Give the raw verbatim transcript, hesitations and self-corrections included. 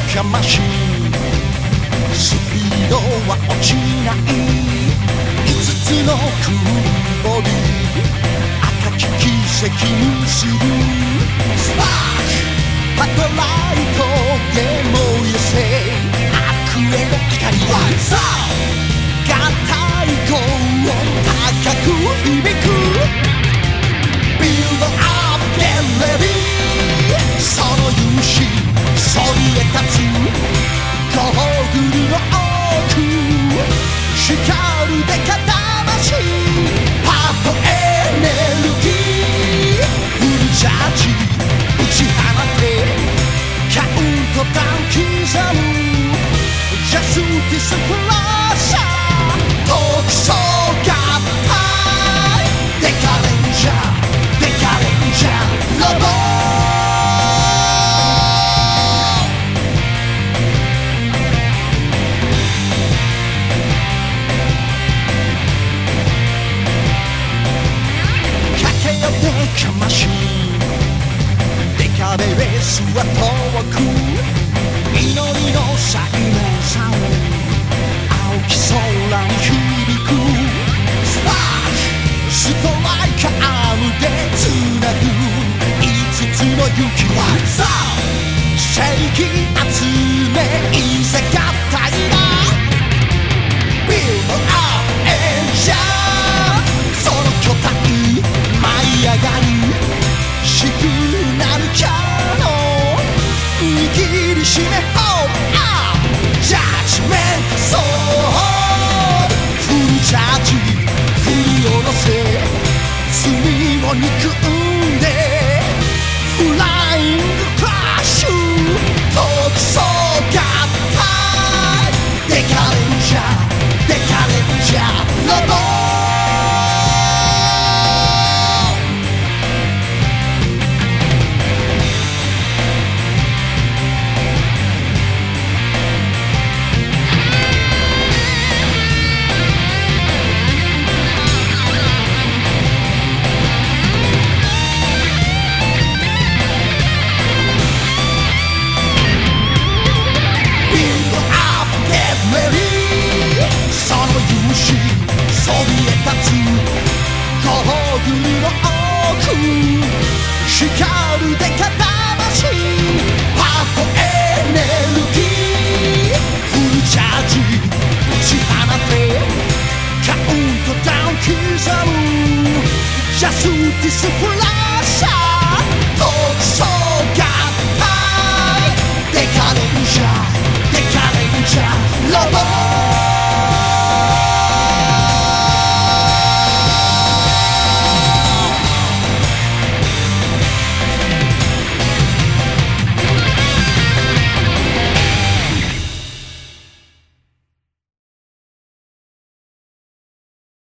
かましいスピードは落ちない五つの空ボディ赤き奇跡結ぶスパークパトライトで燃やせ悪への怒りはさあ合体高音高く響く Build up get ready その勇姿そびえ立つゴーグルの奥光るデカ魂ハートエネルギーフルチャージ打ち放てカウントダウン刻むジャスティスフラッシャー特捜合体デカレンジャーデカレンジャーロボかましいデカベレスは遠く祈りのサイレンサウン青き空に響くスパークストライカームでつなぐ五つの雪はさあ正義集めいざ合体だ Build up engine その巨体舞い上がるシグナルキャノン握りしめ Hold up ジャッジメントソーフルチャージ振り下ろせ罪を憎んでフライングクラッシュ特捜合体デカレンジャーデカレンジャーロボそびえ立つゴーグルの奥光るデカ魂パートエネルギーフルチャージ打ち放てカウントダウン刻むジャスティスフラ